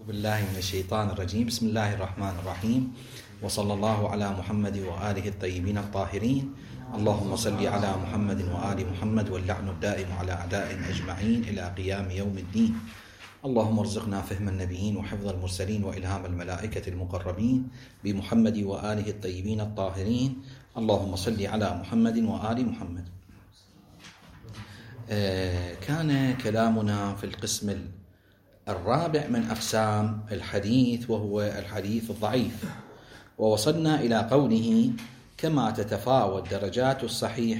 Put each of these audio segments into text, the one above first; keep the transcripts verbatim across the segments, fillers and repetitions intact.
بالله من الشيطان الرجيم. بسم الله الرحمن الرحيم، وصلى الله على محمد وآله الطيبين الطاهرين. اللهم صل على محمد وآل محمد، واللعن الدائم على أعدائهم أجمعين إلى قيام يوم الدين. اللهم ارزقنا فهم النبيين وحفظ المرسلين وإلهام الملائكة المقربين بمحمد وآله الطيبين الطاهرين. اللهم صل على محمد وآل محمد. آه كان كلامنا في القسم الرابع من أقسام الحديث، وهو الحديث الضعيف، ووصلنا إلى قوله: كما تتفاوت درجات الصحيح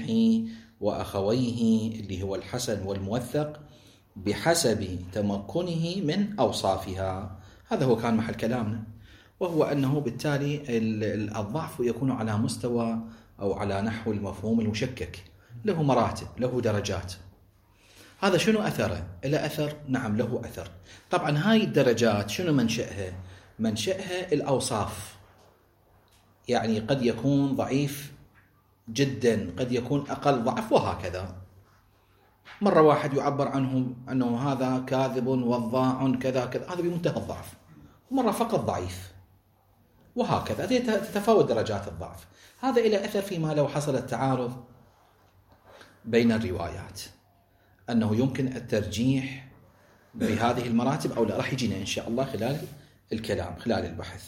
وأخويه اللي هو الحسن والموثق بحسب تمكنه من أوصافها. هذا هو كان محل كلامنا، وهو أنه بالتالي الضعف يكون على مستوى أو على نحو المفهوم المشكك، له مراتب، له درجات. هذا شنو أثره؟ إلى أثر؟ نعم له أثر. طبعا هاي الدرجات شنو منشأها؟ منشأها الأوصاف، يعني قد يكون ضعيف جدا، قد يكون أقل ضعف، وهكذا. مرة واحد يعبر عنه أنه هذا كاذب وضاع كذا كذا، هذا بمنتهى الضعف، ومرة فقط ضعيف، وهكذا تتفاوت درجات الضعف. هذا إلى أثر فيما لو حصل التعارض بين الروايات، أنه يمكن الترجيح بهذه المراتب أو لا. راح يجينا إن شاء الله خلال الكلام، خلال البحث.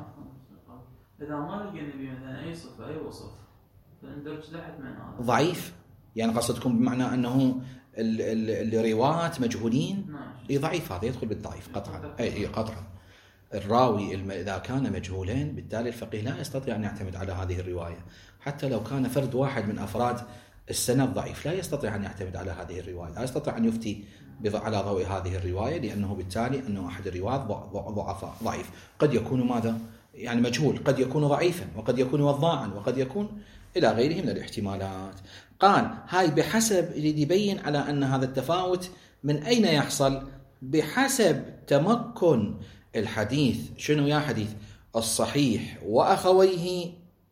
إذا ما لقى النبي مثلا أي صفة أي وصف فندرج تحت من هذا ضعيف، يعني قصدكم بمعنى أنه الرواة مجهولين؟ اي ضعيف، هذا يدخل بالضعيف قطعا. اي قطعا الراوي إذا كان مجهولين، بالتالي الفقيه لا يستطيع أن يعتمد على هذه الرواية، حتى لو كان فرد واحد من أفراد السند ضعيف لا يستطيع أن يعتمد على هذه الرواية، لا يستطيع أن يفتي على ضوء هذه الرواية، لأنه بالتالي أنه أحد الرواة ضعفاء ضعيف. قد يكون ماذا؟ يعني مجهول، قد يكون ضعيفا، وقد يكون وضاعا، وقد يكون إلى غيره من الاحتمالات. قال هاي بحسب اللي يبين على أن هذا التفاوت من أين يحصل؟ بحسب تمكن الحديث. شنو يا حديث؟ الصحيح وأخويه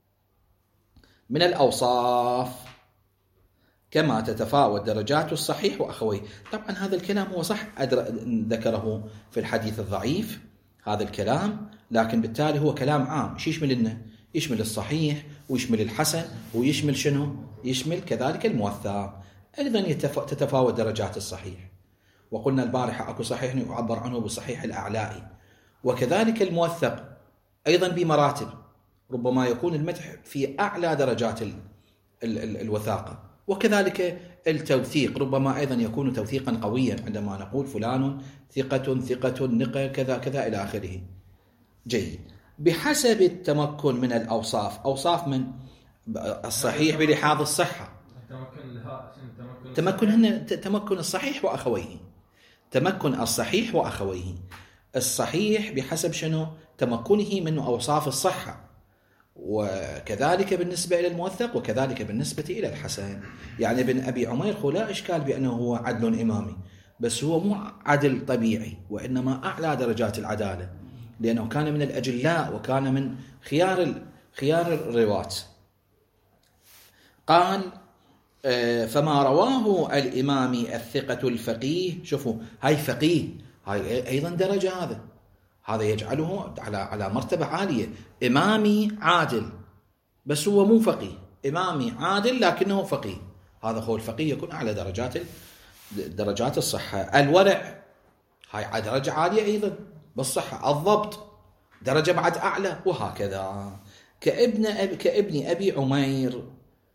من الأوصاف، كما تتفاوت درجات الصحيح وأخويه. طبعا هذا الكلام هو صح ذكره في الحديث الضعيف هذا الكلام، لكن بالتالي هو كلام عام. ايش يشمل لنا؟ يشمل الصحيح، ويشمل الحسن، ويشمل شنو؟ يشمل كذلك الموثق. أيضا تتفاوت درجات الصحيح، وقلنا البارحة أكو صحيح يعبر عنه بالصحيح الأعلائي، وكذلك الموثق أيضا بمراتب، ربما يكون المدح في أعلى درجات ال ال ال الوثاقة، وكذلك التوثيق ربما أيضا يكون توثيقا قويا، عندما نقول فلان ثقة ثقة نقل كذا كذا إلى آخره. جيد. بحسب التمكن من الأوصاف، أوصاف من الصحيح بلحاظ الصحة، تمكن هن تمكن الصحيح وأخويه، تمكن الصحيح وأخويه. الصحيح بحسب شنو؟ تمكنه من أوصاف الصحة، وكذلك بالنسبة إلى الموثق، وكذلك بالنسبة إلى الحسن. يعني ابن أبي عمير لا إشكال بأنه هو عدل إمامي، بس هو مو عدل طبيعي، وإنما أعلى درجات العدالة، لأنه كان من الأجلاء، وكان من خيار خيار الرواة. قال فما رواه الإمامي الثقة الفقيه. شوفوا هاي فقيه، هاي أيضا درجة، هذا هذا يجعله على على مرتبة عالية. إمامي عادل بس هو مو فقيه، إمامي عادل لكنه فقيه، هذا هو الفقيه، يكون أعلى درجات درجات الصحة. الورع هاي درجة عالية أيضا بالصحة. الضبط درجة بعد أعلى، وهكذا. كابن أبي كابن أبي عمير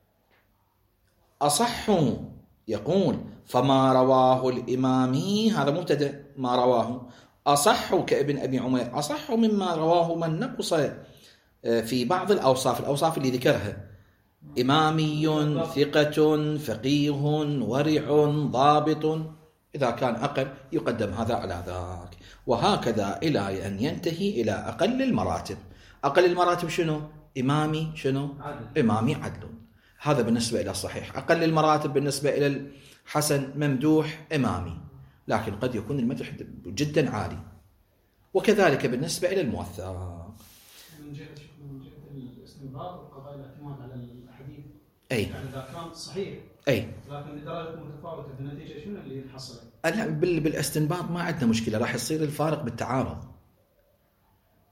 أصح، يقول فما رواه الإمامي، هذا مبتدأ، ما رواه أصح كابن أبي عمير، أصح مما رواه من نقص في بعض الأوصاف، الأوصاف اللي ذكرها: إمامي ثقة فقيه ورع ضابط. إذا كان أقل يقدم هذا على ذاك، وهكذا إلى أن ينتهي إلى أقل المراتب. أقل المراتب شنو؟ إمامي شنو؟ عدل. إمامي عدل، هذا بالنسبة إلى الصحيح. أقل المراتب بالنسبة إلى الحسن ممدوح إمامي، لكن قد يكون المدح جدا عالي، وكذلك بالنسبة إلى الموثق. من جهة من جهة الاستنباط وقضاء الاعتماد على الحديث، أي يعني إذا كان صحيح أي لكن بدرجة متفاوتة في النتيجة، شنو اللي حصل؟ بالاستنباط ما عندنا مشكلة، راح يصير الفارق بالتعارض.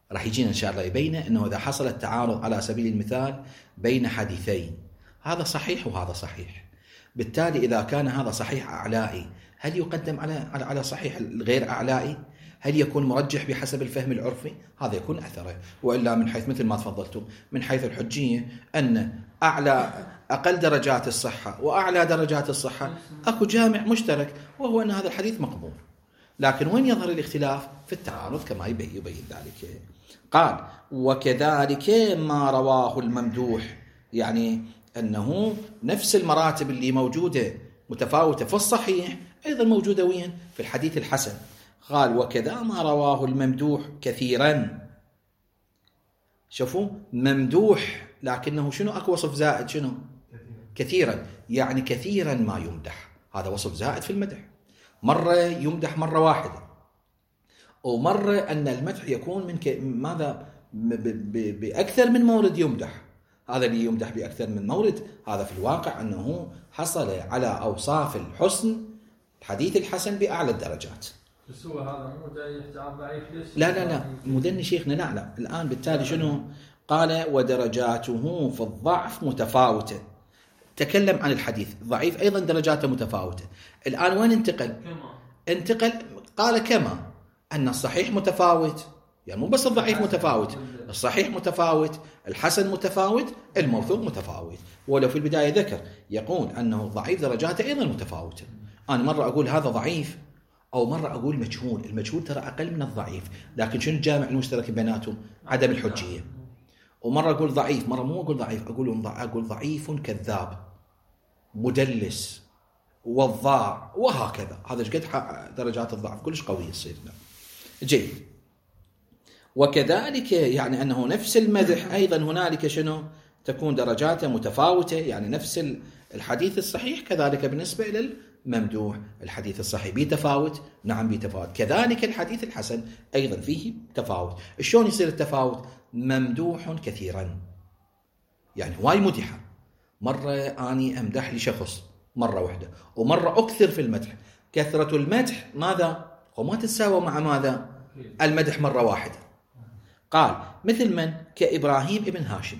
راح يجينا إن شاء الله يبين أنه إذا حصل التعارض على سبيل المثال بين حديثين، هذا صحيح وهذا صحيح، بالتالي إذا كان هذا صحيح أعلائي هل يقدم على على صحيح الغير أعلائي؟ هل يكون مرجح بحسب الفهم العرفي؟ هذا يكون أثره. وإلا من حيث مثل ما تفضلتم من حيث الحجية أن أعلى أقل درجات الصحة وأعلى درجات الصحة أكو جامع مشترك، وهو أن هذا الحديث مقبول. لكن وين يظهر الاختلاف؟ في التعارض كما يبين يبين ذلك. قال وكذلك ما رواه الممدوح، يعني أنه نفس المراتب اللي موجودة متفاوتة في الصحيح أيضا موجودة وين؟ في الحديث الحسن. قال وكذا ما رواه الممدوح كثيرا. شوفوا ممدوح لكنه شنو أكو وصف زائد شنو؟ كثيرا، يعني كثيرا ما يمدح، هذا وصف زائد في المدح. مرة يمدح مرة واحدة، ومرة أن المدح يكون من ك... ماذا ب... ب... بأكثر من مورد يمدح. هذا اللي يمدح بأكثر من مورد هذا في الواقع أنه حصل على أوصاف الحسن الحديث الحسن بأعلى الدرجات. بس هو هذا مو يحتاج ضعيف ليش؟ لا لا لا مدني شيخنا لا لا الآن بالتالي شنو قال؟ ودرجاته في الضعف متفاوتة. تكلم عن الحديث ضعيف أيضا درجاته متفاوتة. الآن وين انتقل؟ كما انتقل قال كما أن الصحيح متفاوت، يعني مو بس الضعيف متفاوت، الصحيح متفاوت، الحسن متفاوت، الموثوق متفاوت. ولو في البداية ذكر يقول أنه ضعيف درجاته أيضا متفاوتة. أنا مرة أقول هذا ضعيف أو مرة أقول مجهول. المجهول ترى أقل من الضعيف، لكن شنو الجامع المشترك بيناتهم؟ عدم الحجية. ومرة أقول ضعيف، مرة مو أقول ضعيف، أقول أقول ضعيف كذاب مدلس وضاع وهكذا. هذا قد درجات الضعف كلش قوية تصير. جيد. وكذلك يعني أنه نفس المدح أيضا هنالك شنو تكون درجاته متفاوتة، يعني نفس الحديث الصحيح كذلك بالنسبة إلى الممدوح. الحديث الصحيح بيتفاوت، نعم بيتفاوت. كذلك الحديث الحسن أيضا فيه تفاوت. شلون يصير التفاوت؟ ممدوح كثيرا، يعني هواي مدحة. مرة أني أمدح لشخص مرة واحدة، ومرة أكثر في المدح. كثرة المدح ماذا؟ وما تتساوى مع ماذا؟ المدح مرة واحدة. قال مثل من؟ كإبراهيم ابن هاشم.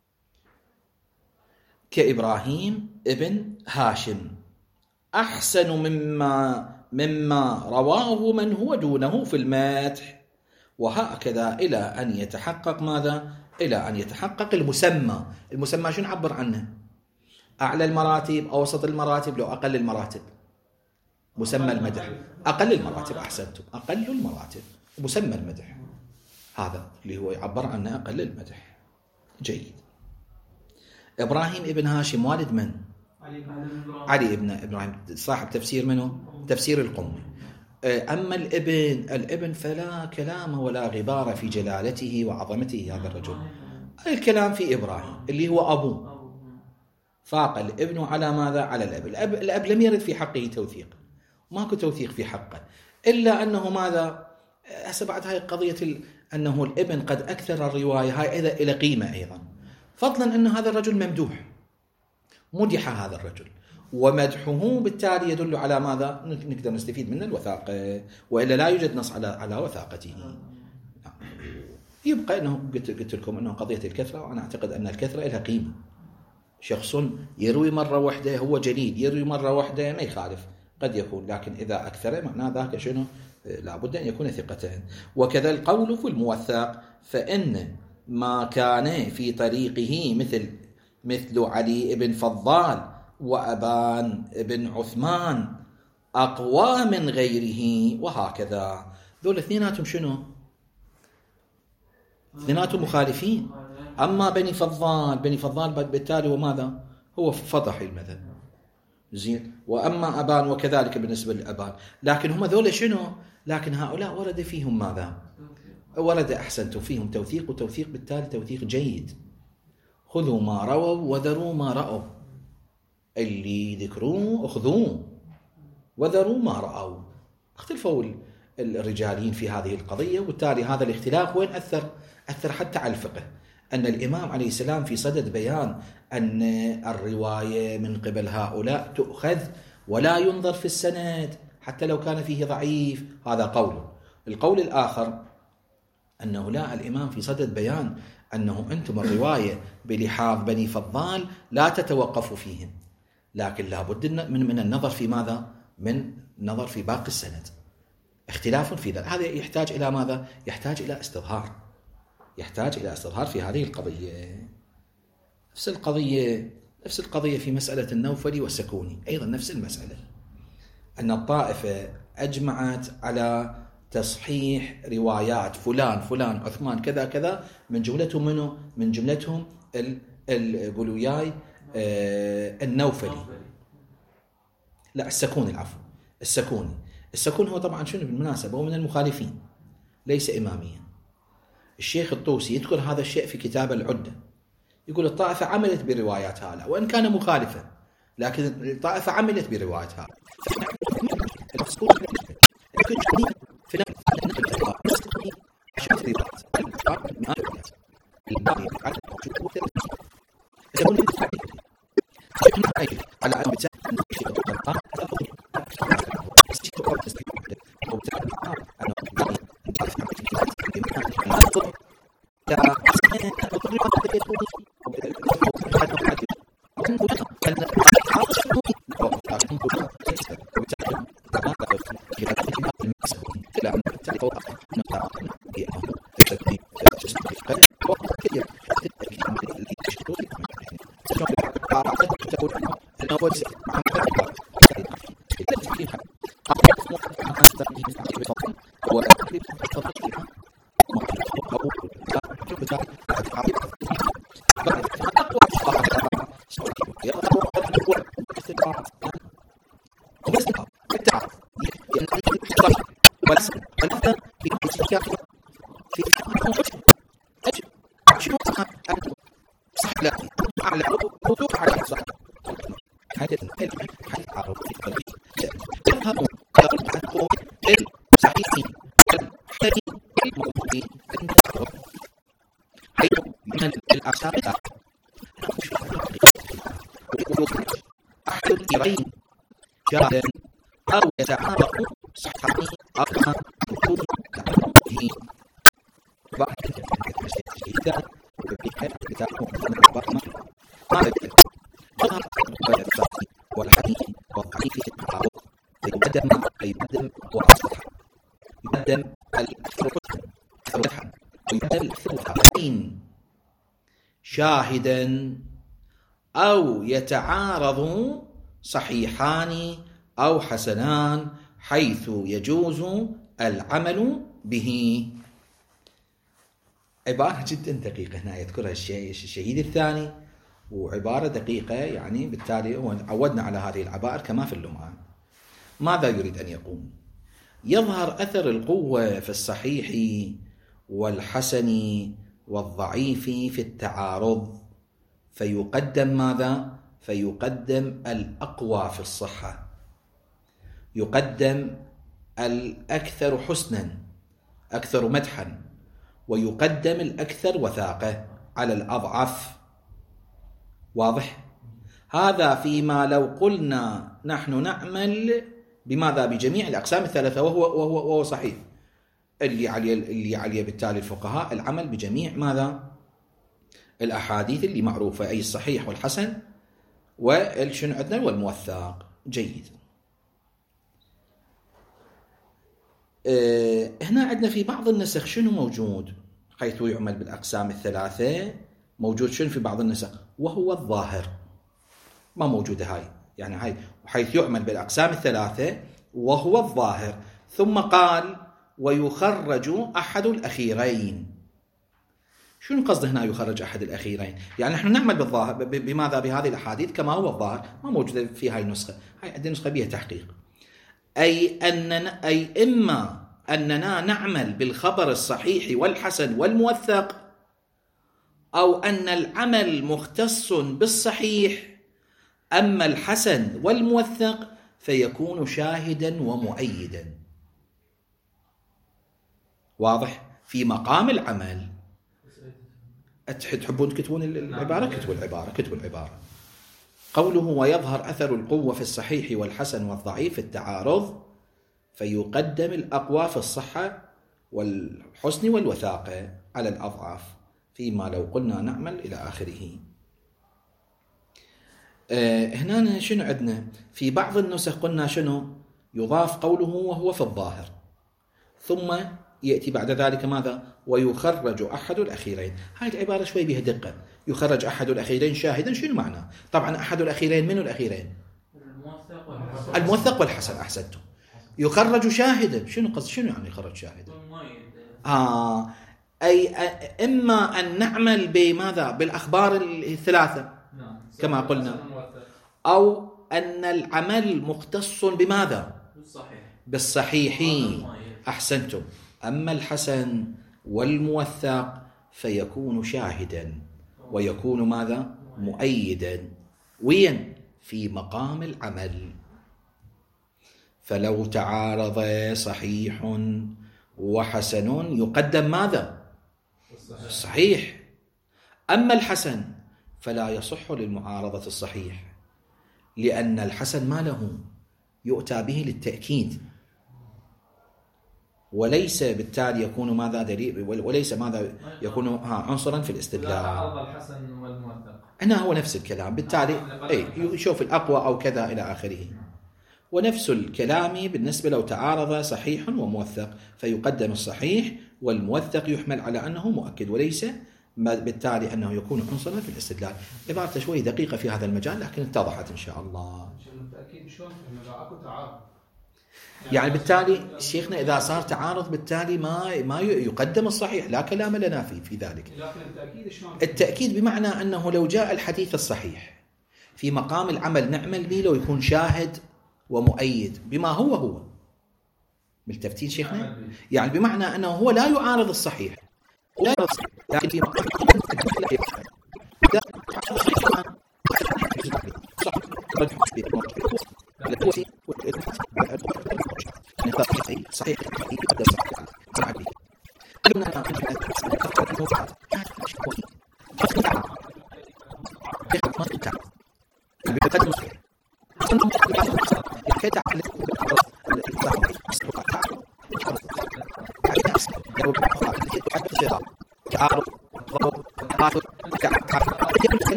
كإبراهيم ابن هاشم أحسن مما مما رواه من هو دونه في المدح، وهكذا إلى أن يتحقق ماذا؟ إلى أن يتحقق المسمى. المسمى شنو نعبر عنه؟ أعلى المراتب، أوسط المراتب، لو أقل المراتب. مسمى المدح أقل المراتب. أحسنتم، أقل المراتب مسمى المدح، هذا اللي هو يعبر عنه أقل المدح. جيد. إبراهيم ابن هاشم والد من؟ علي ابن إبراهيم، صاحب تفسير منه؟ تفسير القمي. أما الابن الابن فلا كلام ولا غبار في جلالته وعظمته هذا الرجل. الكلام في إبراهيم اللي هو أبوه. فاق الابن على ماذا؟ على الأب. الأب, الأب لم يرد في حقه توثيق، ماكو توثيق في حقه، إلا أنه ماذا؟ هسه بعد هاي قضية ال... أنه الابن قد أكثر الرواية هاي إذا إلى قيمة أيضا، فضلا أن هذا الرجل ممدوح، مدح هذا الرجل، ومدحه بالتالي يدل على ماذا؟ نقدر نستفيد من الوثاقة، وإلا لا يوجد نص على على وثاقته. يبقى أنه قلت, قلت لكم أنه قضية الكثرة، وأنا أعتقد أن الكثرة لها قيمة. شخص يروي مرة واحدة هو جليل، يروي مرة واحدة ما يخالف قد يكون، لكن إذا أكثر معناه ذاك شنو؟ لابد أن يكون ثقتين. وكذا القول في الموثق، فإن ما كان في طريقه مثل مثل علي بن فضال وأبان بن عثمان أقوى من غيره، وهكذا. ذول اثنيناتهم شنو؟ اثنيناتهم مخالفين. أما بني فضال بني فضال بالتالي وماذا؟ هو فضحي المذهب، زين. وأما أبان وكذلك بالنسبة لأبان، لكن هم ذول شنو؟ لكن هؤلاء ورد فيهم ماذا؟ ورد أحسنتم فيهم توثيق، وتوثيق بالتالي توثيق جيد. خذوا ما رووا وذروا ما رأوا، اللي ذكروه أخذوه وذروا ما رأوا. اختلفوا الرجالين في هذه القضية، وبالتالي هذا الاختلاف وين أثر؟ أثر حتى على الفقه، أن الإمام عليه السلام في صدد بيان أن الرواية من قبل هؤلاء تؤخذ ولا ينظر في السند حتى لو كان فيه ضعيف. هذا قول. القول الآخر أنه لا، الإمام في صدد بيان أنه أنتم الرواية بلحاظ بني فضال لا تتوقفوا فيهم، لكن لابد من من النظر في ماذا؟ من نظر في باقي السند. اختلاف في ذلك، هذا يحتاج إلى ماذا؟ يحتاج إلى استظهار، يحتاج إلى استظهار في هذه القضية. نفس القضية نفس القضية في مسألة النوفلي والسكوني، أيضا نفس المسألة، أن الطائفة أجمعت على تصحيح روايات فلان فلان عثمان كذا كذا، من جملتهم منه؟ من جملتهم القلوياي آه النوفلي، لا السكوني، العفو السكوني. السكون هو طبعا شنو بالمناسبة؟ هو من المخالفين، ليس إماميا. الشيخ الطوسي يذكر هذا الشيء في كتاب العدة، يقول الطائفة عملت بروايات هذا وإن كان مخالفا، لكن الطائفة عملت بروايات هذا. جادا أو يتعارض صحيح أو والحديث والضعيف في التعارض يقدم يقدم وأصلح يقدم الأكثر فتحا ويقدم الأكثر فتحين شاهدا أو يتعارض صحيحان أو حسنان حيث يجوز العمل به. عبارة جدا دقيقة هنا يذكرها الشهيد الثاني، وعبارة دقيقة يعني بالتالي عودنا على هذه العبائر كما في اللمعان. ماذا يريد أن يقول؟ يظهر أثر القوة في الصحيح والحسن والضعيف في التعارض، فيقدم ماذا؟ فيقدم الأقوى في الصحة، يقدم الأكثر حسنا أكثر مدحا، ويقدم الأكثر وثاقة على الأضعف. واضح؟ هذا فيما لو قلنا نحن نعمل بماذا؟ بجميع الأقسام الثلاثة، وهو, وهو, وهو صحيح اللي عليه اللي عليه بالتالي الفقهاء العمل بجميع ماذا؟ الأحاديث اللي معروفة، أي الصحيح والحسن والشنو عندنا والموثق. جيد. أه هنا عندنا في بعض النسخ شنو موجود حيث يعمل بالأقسام الثلاثة؟ موجود شنو في بعض النسخ؟ وهو الظاهر. ما موجودة هاي، يعني هاي حيث يعمل بالأقسام الثلاثة وهو الظاهر، ثم قال ويخرج أحد الأخيرين. شنو قصد هنا يخرج أحد الأخيرين؟ يعني نحن نعمل بالظاهر بماذا؟ بهذه الأحاديث كما هو الظاهر، ما موجودة في هاي النسخة، هاي عندنا نسخة بها تحقيق. أي أننا أي إما أننا نعمل بالخبر الصحيح والحسن والموثق، أو أن العمل مختص بالصحيح، أما الحسن والموثق فيكون شاهدا ومؤيدا. واضح؟ في مقام العمل. تحبون تكتبون العبارة؟ كتبوا العبارة كتبوا العبارة. قوله ويظهر أثر القوة في الصحيح والحسن والضعيف في التعارض، فيقدم الأقوى في الصحة والحسن والوثاقة على الأضعاف فيما لو قلنا نعمل إلى آخره. أه هنا شنو عندنا في بعض النسخ قلنا شنو يضاف قوله وهو في الظاهر، ثم يأتي بعد ذلك ماذا ويخرج أحد الأخيرين. هاي العبارة شوي بها دقة، يخرج أحد الأخيرين شاهدا شنو معناه؟ طبعا أحد الأخيرين منو الأخيرين؟ الموثق والحسن. أحسنتم. يخرج شاهدا شنو قصد شنو يعني يخرج شاهدا؟ آه أي إما أن نعمل بماذا بالأخبار الثلاثة كما قلنا، أو أن العمل مختص بماذا بالصحيح. أحسنتم. أما الحسن والموثق فيكون شاهدا ويكون ماذا مؤيدا. وين؟ في مقام العمل. فلو تعارض صحيح وحسن يقدم ماذا الصحيح. أما الحسن فلا يصح للمعارضة الصحيح، لأن الحسن ما له يؤتى به للتأكيد، وليس بالتالي يكون ماذا دليل، وليس ماذا يكون عنصرا في الاستدلال. تعارض الحسن والموثق هنا هو نفس الكلام بالتالي أي يشوف الأقوى أو كذا إلى آخره. ونفس الكلام بالنسبة لو تعارض صحيح وموثق فيقدم الصحيح، والموثق يحمل على أنه مؤكد، وليس بالتالي أنه يكون عنصرا في الاستدلال. عبارة شوي دقيقة في هذا المجال لكن اتضحت إن شاء الله. يعني بالتالي شيخنا إذا صار تعارض بالتالي ما ما يقدم الصحيح، لا كلام لنا فيه في ذلك. التأكيد بمعنى أنه لو جاء الحديث الصحيح في مقام العمل نعمل به لو يكون شاهد ومؤيد بما هو هو. ملتفتين شيخنا؟ يعني بمعنى أنه هو لا يعارض الصحيح، لا يعارض الصحيح، لكن في مقام صحيح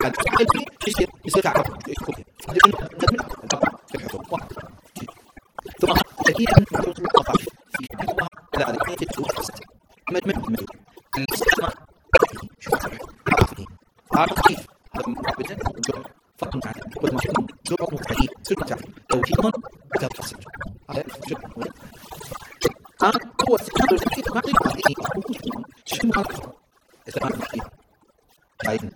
هذا يصير يصير تعرف ثم تأكيد أن القطع في لا لا يجب ما ما ما الاستثمار شو عارف كيف بدأ فقط على كل ما يكون سرعة مختلفة سرعة توجيه تفصيل هذا شو هذا هو استثمار الكيف ما يقدر شو ما استثمار الكيف عايزين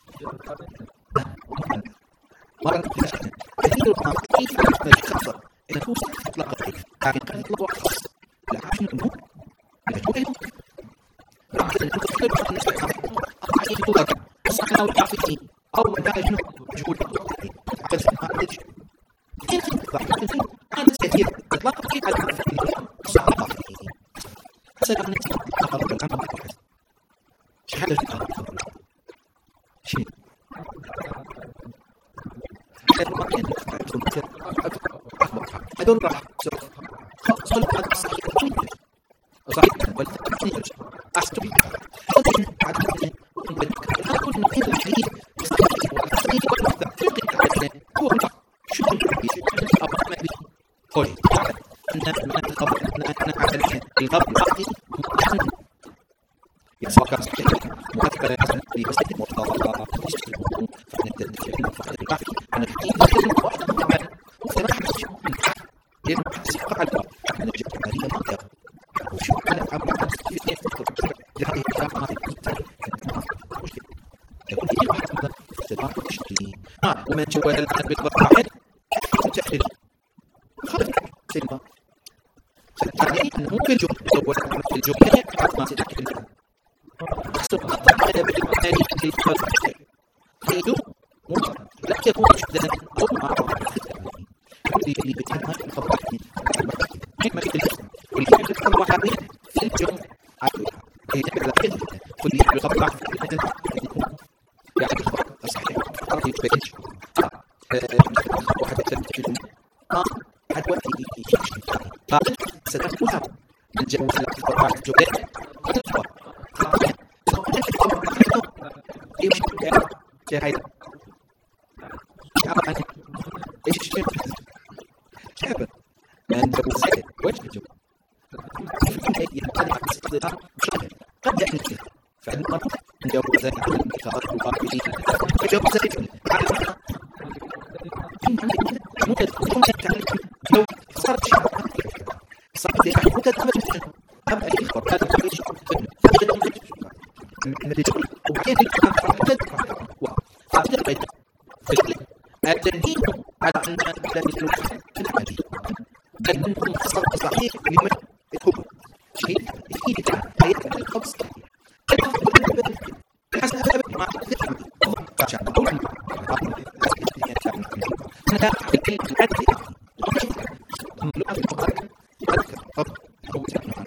مرة كثير من كيف يختصر إذا هو إطلاق الكيف لكن كان إطلاق واحد لا عشان الأمور إذا هو يوم بعد أن تذكر أن نستخدم أطعيم طلاقا أصحنا والعافية أو مدى شنو جهود عقل ما أدري كيف عاد كثير إطلاق الكيف على الصحابة حسب أن أقرب الأمر واحد شهادة شيء هذول راح صل على الصحيح صحيح والتأكيد أستبي بعد هذا كل نقيض الحديث صحيح والتأكيد هو شو أبغى ما بي قولي أن من الخبر أن أعلم الغرب الأرضي يسوق صحيح مذكر أن في مسجد مرتضى فإن التدريب فقط البحث عن الحديث واحد طبعا وصراحة لأنه سيقع الباب من الجهة العملية المنطقة وشو أنا أعمل عن سكيفية لهذه الكلام هذه يقول لي واحد من اختبار التشكيل آه ومن جوال الآن بالضبط واحد تحليل خلص سيما يعني أنه ممكن جوال جوال في الجوال ما سيتحكي الآن أحسن أطلع على بالتالي في الفرق خيدو ممكن لا يكون جدا أو ما اللي اللي بتعمل خبرتني ما في الجسم واللي يحب واحد في الجو عقلها هي تبع كده واللي يحب خبرها يعني صحيح قرضي بيج واحد تكلم اه حد وقت قال ستكون من جو الخبرات الجوال تكبر ايش يا هاي عرفت ايش الشيء شعبه من جو سكت وجه الجو يبقى استخدام مشاهد قد يحدث فعل مرة من جو زي كثرة القابلين جو زي ممكن ممكن تعلم لو صارت شيء صارت لي ممكن تعمل أبغى أخبر هذا الشيء النتيجة وبعدين تدفع وفائدة بيت التنهيد على أن لا يسلوك في العمل بل أنهم تصرف صحيح لمن يكون شيء يفيد حياة الخبز حسب أبد ما تفهم عشان أقول أنا أحكي العدل مملوء بالمقارنة أذكر قبل أو تفهم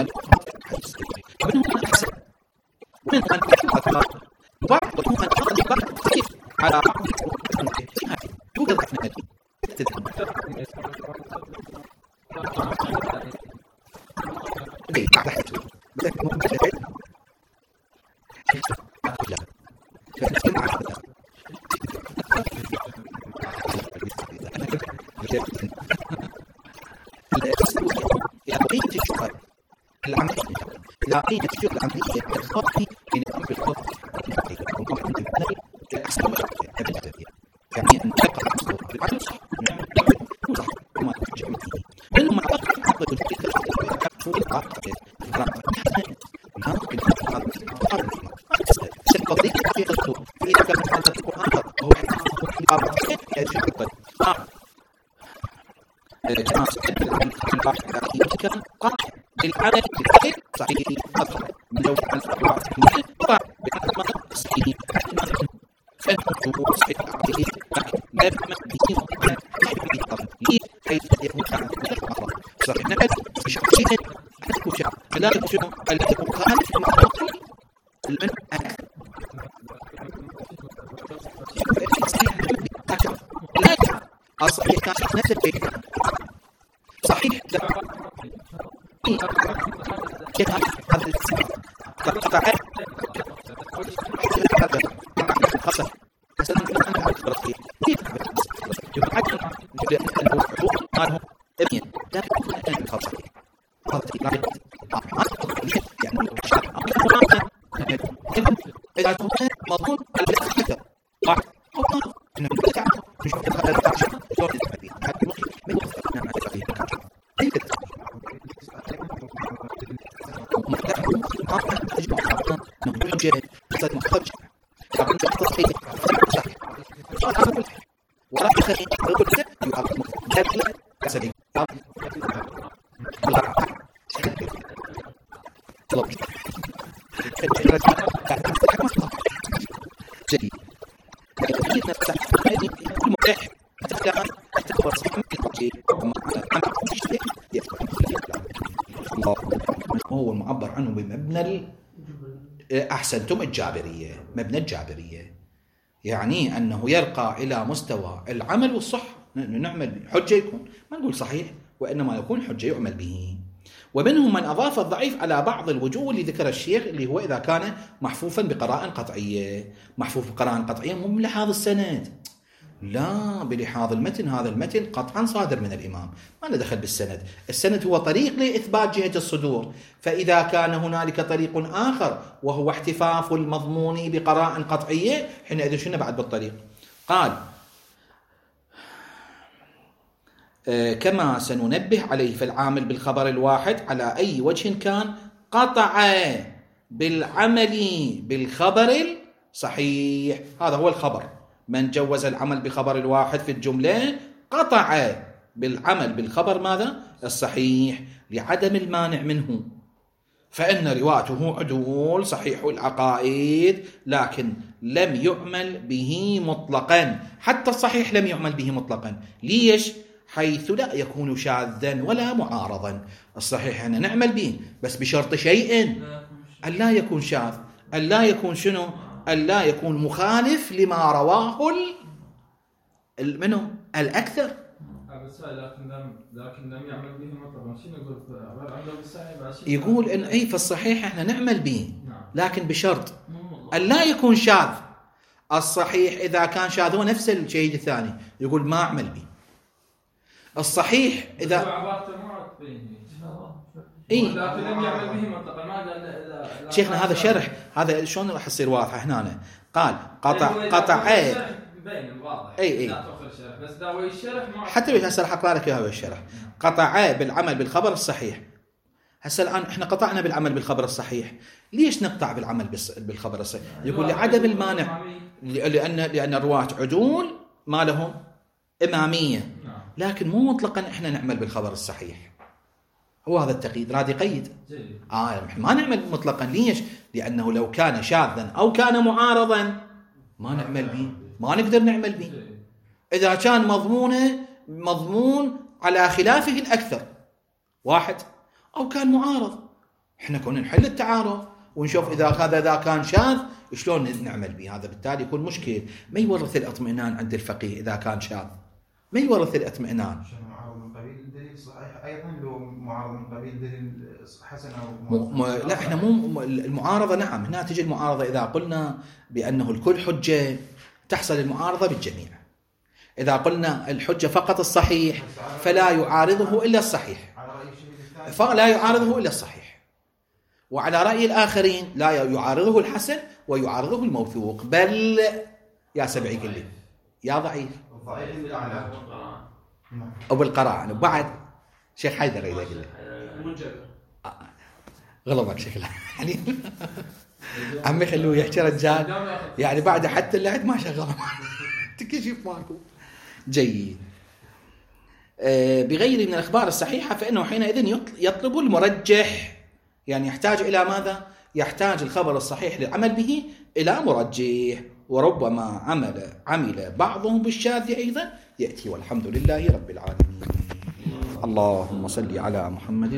ومن هنا أحسن من أن تحقق بعض ومن تحقق كيف على بعض توجد في النادي اي تحت بدك ممكن تحت لا فنسمع العقيدة الشغل العملية العقيدة الشغل العملية الخاطئة من الأمر الخاطئ يعني أن تبقى في العقل صح وما ترجع فيه لأنه مع وقت عقد الفكرة فوق العقد ممكن القضية في الخطوة إذا كان هذا القرآن هو عبارة عن جماعة البحث الأخير قطع العدد الكثير صحيح أفضل من لو كان الأربعة طبعا بهذا المنطق صحيح فهم جمهور صحيح عقله لكن لا بمكتين عن حيث التطبيق حيث يكون عن الأمر صحيح نكد بشخصية حيث شعب فلا يكون الذي مخالف المعروف المنع لا الصحيح كان نفس الفكرة صحيح لا كيف هذا الاسم قطع هذا خاصة هو المعبر عنه بمبنى أحسنتم الجابرية، مبنى الجابرية، يعني أنه يرقى إلى مستوى العمل والصحة، نعمل حجة يكون، ما نقول صحيح، وإنما يكون حجة يعمل به. ومنهم من أضاف الضعيف على بعض الوجوه اللي ذكر الشيخ، اللي هو إذا كان محفوفا بقراءة قطعية. محفوف بقراءة قطعية مو بلحاظ السند، لا، بلحاظ المتن. هذا المتن قطعا صادر من الإمام، ما له دخل بالسند. السند هو طريق لإثبات جهة الصدور، فإذا كان هنالك طريق آخر وهو احتفاف المضمون بقراءة قطعية، حينئذ شنو بعد بالطريق؟ قال آه كما سننبه عليه في العامل بالخبر الواحد على أي وجه كان، قطع بالعمل بالخبر الصحيح. هذا هو الخبر. من جوز العمل بخبر الواحد في الجملة قطع بالعمل بالخبر ماذا؟ الصحيح، لعدم المانع منه، فإن رواته عدول صحيح العقائد، لكن لم يعمل به مطلقا. حتى الصحيح لم يعمل به مطلقا. ليش؟ حيث لا يكون شاذا ولا معارضا. الصحيح أن نعمل به، بس بشرط شيء، أن لا يكون شاذ، أن لا يكون شنو؟ أن لا يكون مخالف لما رواه منه الأكثر. لكن لم لكن لم يعمل به مطلقا. شنو يقول؟ يقول إن أي في الصحيح إحنا نعمل به، لكن بشرط أن لا يكون شاذ. الصحيح إذا كان شاذ هو نفس الشيء الثاني، يقول ما أعمل به. الصحيح إذا إيه لكن لم يعمل به مطلقا. ماذا شيخنا هذا شرح، هذا شلون راح يصير واضح هنا؟ قال قطع قطع اي اي اي بس داوي الشرح ما حتى لو هسه راح اقرا لك هذا الشرح. قطع بالعمل بالخبر الصحيح. هسه الان احنا قطعنا بالعمل بالخبر الصحيح، ليش نقطع بالعمل بالخبر الصحيح؟ يقول لعدم المانع، لان لان الرواة عدول ما لهم اماميه، لكن مو مطلقا احنا نعمل بالخبر الصحيح. هو هذا التقييد راد يقيد. آه ما نعمل مطلقا. ليش؟ لأنه لو كان شاذا أو كان معارضا ما نعمل به، ما نقدر نعمل به. إذا كان مضمونه مضمون على خلافه الأكثر واحد، أو كان معارض، إحنا كنا نحل التعارض ونشوف إذا هذا إذا كان شاذ شلون نعمل به. هذا بالتالي يكون مشكل، ما يورث الاطمئنان عند الفقيه. إذا كان شاذ ما يورث الاطمئنان. ايضا لو معارض من قبيل دليل حسن او م... لا احنا مو المعارضه. نعم هنا تجي المعارضه اذا قلنا بانه الكل حجه، تحصل المعارضه بالجميع. اذا قلنا الحجه فقط الصحيح فلا يعارضه الا الصحيح، فلا يعارضه الا الصحيح. وعلى راي الاخرين لا يعارضه الحسن ويعارضه الموثوق، بل يا سبعي كلي يا ضعيف او بالقراءه. وبعد شيخ حيدر إذا قلت منجبر غلطك شكله يعني عمي خلوه يحكي رجال، يعني بعد حتى اللعب ما شغل تكشف ماكو. جيد. بغير من الأخبار الصحيحة فإنه حينئذ يطلب المرجح، يعني يحتاج إلى ماذا؟ يحتاج الخبر الصحيح للعمل به إلى مرجح، وربما عمل عمل بعضهم بالشاذ أيضا يأتي. والحمد لله رب العالمين. اللهم صل على محمد.